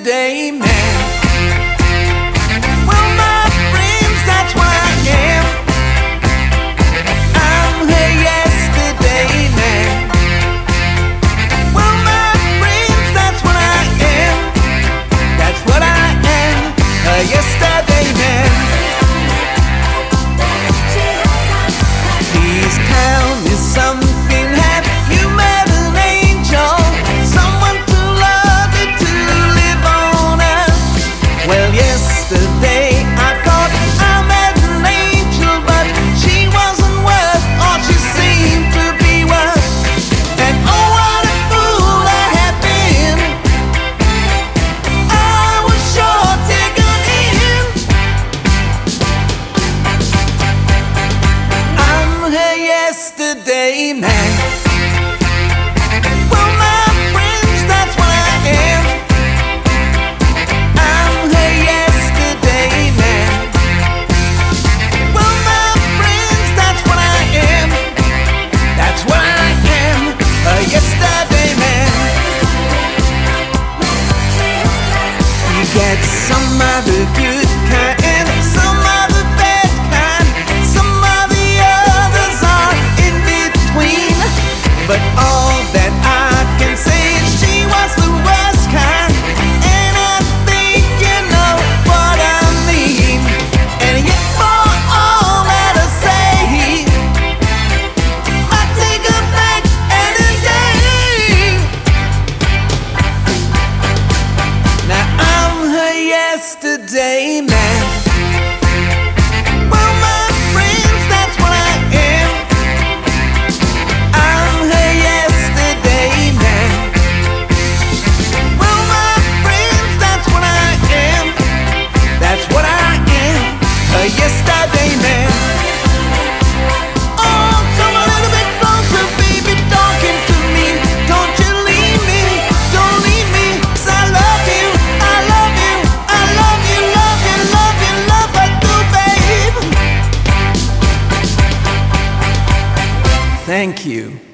yesterday man. Well, my friends, that's what I am. I'm her yesterday man. Well, my friends, that's what I am. That's what I am, a yesterday man. Please tell me something. Have you met an angel? Someone to love you, to live on earth? Well, yesterday I thought I met an angel, but she wasn't worth all she seemed to be worth. And oh, what a fool I had been. I was sure taken in. I'm her yesterday man. Well, my friends, that's what I am. I'm her yesterday man. Well, my friends, that's what I am. That's what I am, a yesterday man. You get some other good kind and some other bad kind. Some of the others are in between. But all that I can say is she was the worst kind. And I think you know what I mean. And yet for all that I say, I take her back any day. Now I'm her yesterday man. Well, my friends, that's what I am. I'm her yesterday man. Well, my friends, that's what I am. That's what I am, a yesterday man. Oh, come a little bit closer, baby, talking to me. Don't you leave me, don't leave me, 'cause I love you, I love you, I love you, love you, love you, love I do, babe. Thank you.